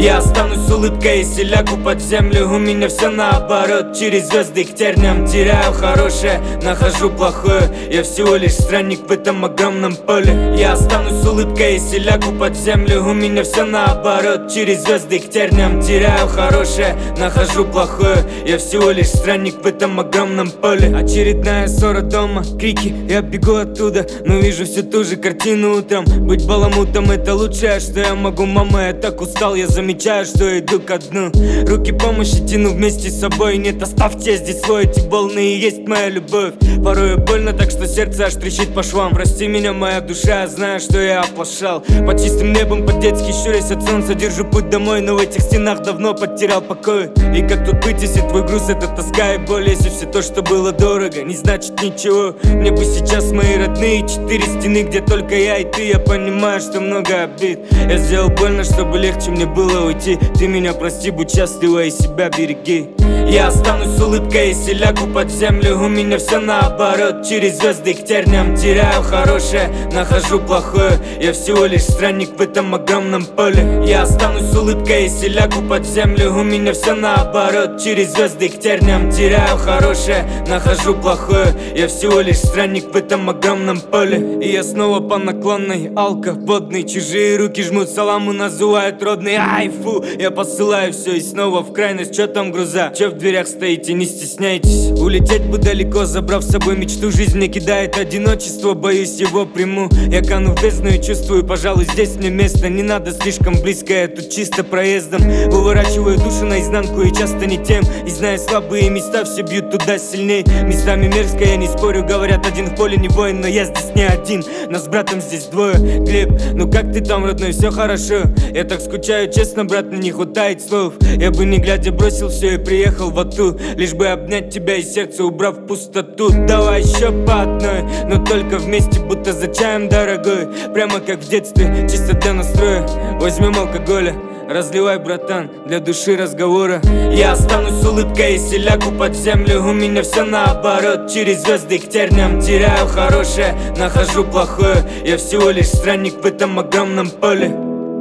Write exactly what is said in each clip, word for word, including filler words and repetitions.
Я останусь с улыбкой, если лягу под землю. У меня все наоборот, через звезды к терниям. Теряю хорошее, нахожу плохое. Я всего лишь странник в этом огромном поле. Я останусь с улыбкой, если лягу под землю. У меня все наоборот, через звезды к терниям. Теряю хорошее, нахожу плохое. Я всего лишь странник в этом огромном поле. Очередная ссора дома, крики, я бегу оттуда, но вижу всю ту же картину утром. Быть баламутом — это лучшее, что я могу, мама. Я так устал, я замечаю, что иду ко дну. Руки помощи тяну вместе с собой. Нет, оставьте здесь свой, эти волны и есть моя любовь. Порой больно так, что сердце аж трещит по швам. Прости меня, моя душа, я знаю, что я оплошал. Под чистым небом, по-детски щурясь от солнца, держу путь домой, но в этих стенах давно потерял покой. И как тут быть, если твой груз — это тоска и боль? Если все то, что было дорого, не значит ничего. Мне бы сейчас мои родные четыре стены, где только я и ты. Я понимаю, что много обид. Я сделал больно, чтобы легче мне было уйти. Ты меня прости, будь счастлива и себя береги. Я останусь с улыбкой, если лягу под землю. У меня все наоборот, через звезды к терниям. Теряю хорошее, нахожу плохое. Я всего лишь странник в этом огромном поле. Я останусь с улыбкой, если лягу под землю. У меня все наоборот, через звезды к терниям. Теряю хорошее, нахожу плохое. Я всего лишь странник в этом огромном поле. И я снова по наклонной, алко водный. Чужие руки жмут саламу, называют родный. Ай, фу, я посылаю все и снова в крайность. Чё там груза? Чё в дверях стоите, не стесняйтесь. Улететь бы далеко, забрав с собой мечту. Жизнь мне кидает одиночество, боюсь его приму. Я кану в бездну и чувствую, пожалуй, здесь мне место. Не надо слишком близко, я тут чисто проездом. Выворачиваю душу наизнанку и часто не тем. И зная слабые места, все бьют туда сильней. Местами мерзко, я не спорю, говорят, один в поле не воин. Но я здесь не один, нас с братом здесь двое. Глеб, ну как ты там, родной, все хорошо? Я так скучаю, честно, брат, мне не хватает слов. Я бы не глядя бросил все и приехал в Ату, лишь бы обнять тебя и сердце убрав пустоту. Давай еще по одной, но только вместе, будто за чаем, дорогой. Прямо как в детстве, чисто для настроя. Возьмем алкоголя, разливай, братан, для души разговора. Я останусь с улыбкой, если лягу под землю. У меня все наоборот, через звезды к терниям. Теряю хорошее, нахожу плохое. Я всего лишь странник в этом огромном поле.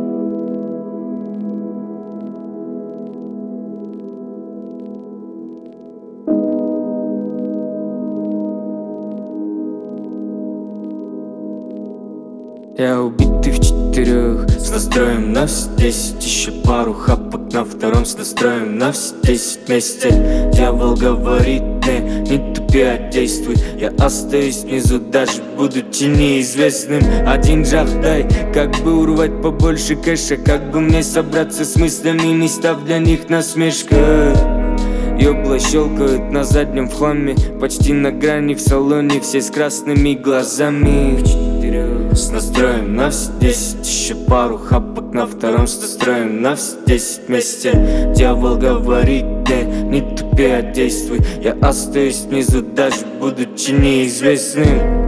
Я убитый в четырех, с настроем на все десять. Еще пару хапок на втором, с настроем на все десять вместе. Дьявол говорит мне, не тупи, а действуй. Я остаюсь внизу, даже будучи неизвестным. Один жах дай, как бы урвать побольше кэша. Как бы мне собраться с мыслями, не став для них насмешкой. Ёбла щелкают на заднем в хламе, почти на грани в салоне, все с красными глазами. С настроем на все десять, еще пару хапок на втором, с настроем на все десять вместе. Дьявол говорит мне, не тупи, а действуй. Я остаюсь внизу, даже будучи неизвестным.